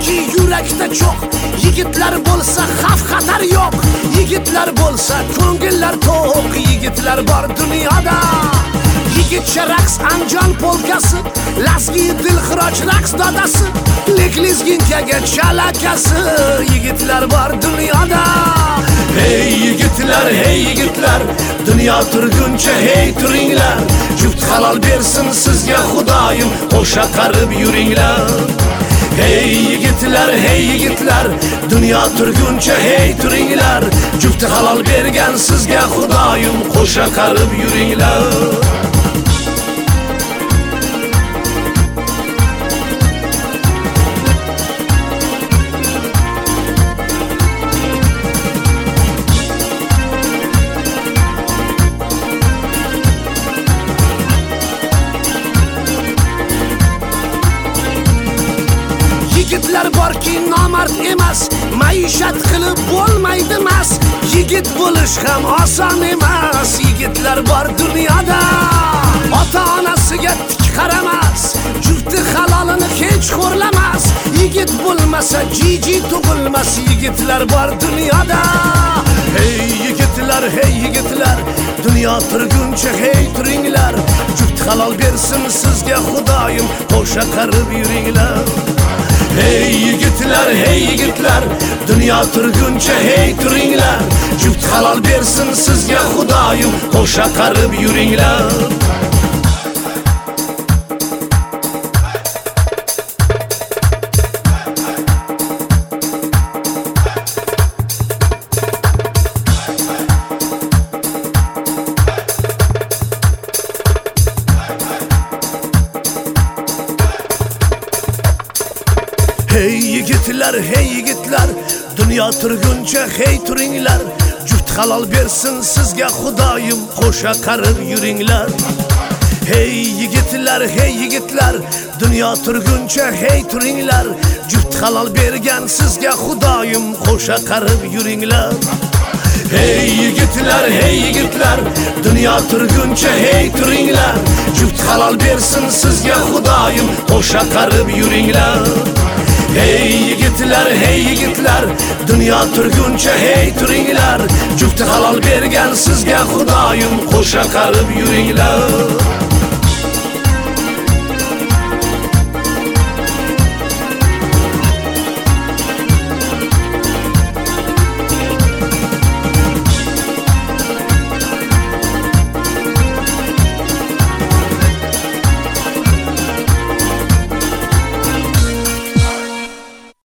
Chunki yurakda çok yigitlar bo'lsa xavf xatar yo'q. Yigitlar bo'lsa ko'ngillar to'q. Yigitlar bor dunyoda. Yigitcha raqs Anjon polkasi, Lazgi Dilxiroj raqs dodasi, Leklizginkaga chalakasi. Yigitlar bor dunyoda. Hey yigitlar, dunyo turguncha hey turinglar. Juft halol bersin sizga Xudoyim, o'sha qarib yuringlar. Hey yigitlar, dunyo turguncha hey turinglar. Juft halol bergan sizga Xudoyim, qo'sha qarib yuringlar. Yigitlar borki nomard emas, maishat qilib bo'lmaydi emas. Yigit bo'lish ham oson emas. Yigitlar bor dunyoda. Ota-onasiga tik qaramas, jufti halolini hech xo'rlamas. Yigit bo'lmasa jiji tug'ilmas. Yigitlar bor dunyoda. Hey yigitlar, dunyo turguncha hey turinglar. Juft halol bersin sizga Xudoyim, qo'sha qarib yuringlar. Hey yigitlar, dunyo turguncha hey turinglar. Juft halol bersin sizga Xudoyim, qo'sha qarib yuringlar. Hey yigitlar, dunyo turguncha hey turinglar. Juft halol bersin sizga Xudoyim, qo'sha qarib yuringlar. Hey yigitlar, dunyo turguncha hey turinglar. Juft halol bergan sizga Xudoyim, qo'sha qarib yuringlar. Hey yigitlar, dunyo turguncha hey turinglar. Juft halol bersin sizga Xudoyim, qo'sha qarib yuringlar. Hey yigitlar, dunyo turguncha hey turinglar. Juft halol bergan sizga Xudoyim, qo'sha qarib yuringlar.